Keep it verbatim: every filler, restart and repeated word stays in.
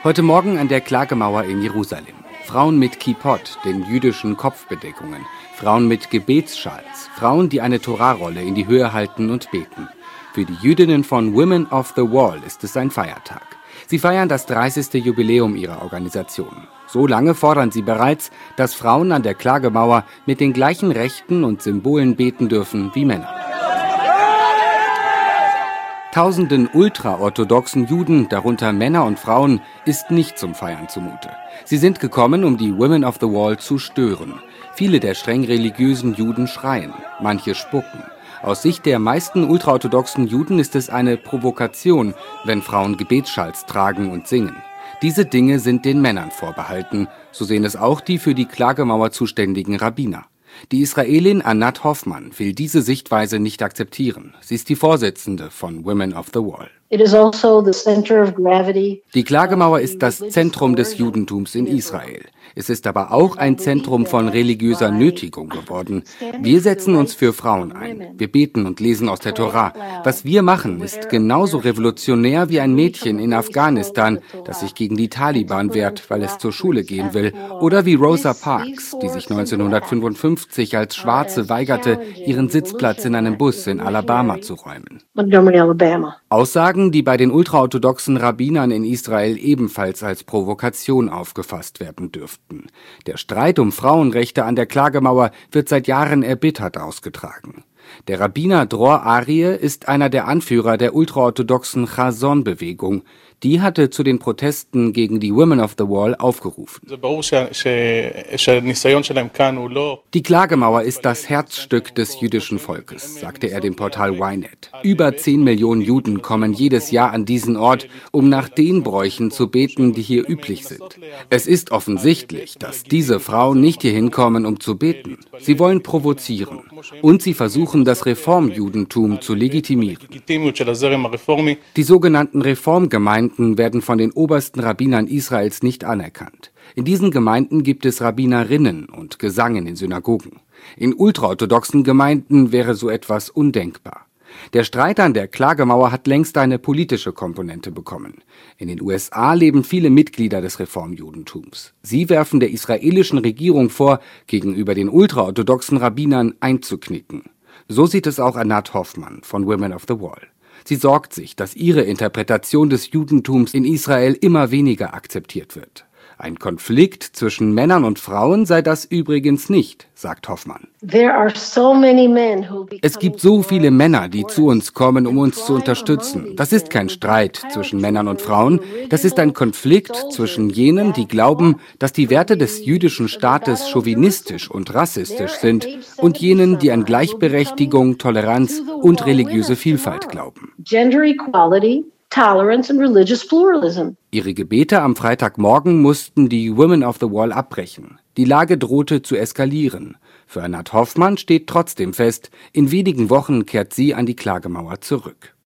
Heute Morgen an der Klagemauer in Jerusalem. Frauen mit Kippot, den jüdischen Kopfbedeckungen. Frauen mit Gebetsschals. Frauen, die eine Torarolle in die Höhe halten und beten. Für die Jüdinnen von Women of the Wall ist es ein Feiertag. Sie feiern das dreißigste Jubiläum ihrer Organisation. So lange fordern sie bereits, dass Frauen an der Klagemauer mit den gleichen Rechten und Symbolen beten dürfen wie Männer. Tausenden ultraorthodoxen Juden, darunter Männer und Frauen, ist nicht zum Feiern zumute. Sie sind gekommen, um die Women of the Wall zu stören. Viele der streng religiösen Juden schreien, manche spucken. Aus Sicht der meisten ultraorthodoxen Juden ist es eine Provokation, wenn Frauen Gebetsschals tragen und singen. Diese Dinge sind den Männern vorbehalten, so sehen es auch die für die Klagemauer zuständigen Rabbiner. Die Israelin Anat Hoffmann will diese Sichtweise nicht akzeptieren. Sie ist die Vorsitzende von Women of the Wall. Die Klagemauer ist das Zentrum des Judentums in Israel. Es ist aber auch ein Zentrum von religiöser Nötigung geworden. Wir setzen uns für Frauen ein. Wir beten und lesen aus der Tora. Was wir machen, ist genauso revolutionär wie ein Mädchen in Afghanistan, das sich gegen die Taliban wehrt, weil es zur Schule gehen will. Oder wie Rosa Parks, die sich neunzehnhundertfünfundfünfzig als Schwarze weigerte, ihren Sitzplatz in einem Bus in Alabama zu räumen. Aussagen, die bei den ultraorthodoxen Rabbinern in Israel ebenfalls als Provokation aufgefasst werden dürften. Der Streit um Frauenrechte an der Klagemauer wird seit Jahren erbittert ausgetragen. Der Rabbiner Dror Aryeh ist einer der Anführer der ultraorthodoxen Chazon-Bewegung. Die hatte zu den Protesten gegen die Women of the Wall aufgerufen. Die Klagemauer ist das Herzstück des jüdischen Volkes, sagte er dem Portal Ynet. Über zehn Millionen Juden kommen jedes Jahr an diesen Ort, um nach den Bräuchen zu beten, die hier üblich sind. Es ist offensichtlich, dass diese Frauen nicht hierhin kommen, um zu beten. Sie wollen provozieren. Und sie versuchen, das Reformjudentum zu legitimieren. Die sogenannten Reformgemeinden werden von den obersten Rabbinern Israels nicht anerkannt. In diesen Gemeinden gibt es Rabbinerinnen und Gesang in den Synagogen. In ultraorthodoxen Gemeinden wäre so etwas undenkbar. Der Streit an der Klagemauer hat längst eine politische Komponente bekommen. In den U S A leben viele Mitglieder des Reformjudentums. Sie werfen der israelischen Regierung vor, gegenüber den ultraorthodoxen Rabbinern einzuknicken. So sieht es auch Anat Hoffmann von Women of the Wall. Sie sorgt sich, dass ihre Interpretation des Judentums in Israel immer weniger akzeptiert wird. Ein Konflikt zwischen Männern und Frauen sei das übrigens nicht, sagt Hoffmann. Es gibt so viele Männer, die zu uns kommen, um uns zu unterstützen. Das ist kein Streit zwischen Männern und Frauen. Das ist ein Konflikt zwischen jenen, die glauben, dass die Werte des jüdischen Staates chauvinistisch und rassistisch sind, und jenen, die an Gleichberechtigung, Toleranz und religiöse Vielfalt glauben. Tolerance and religious pluralism. Ihre Gebete am Freitagmorgen mussten die Women of the Wall abbrechen. Die Lage drohte zu eskalieren. Für Anat Hoffmann steht trotzdem fest, in wenigen Wochen kehrt sie an die Klagemauer zurück.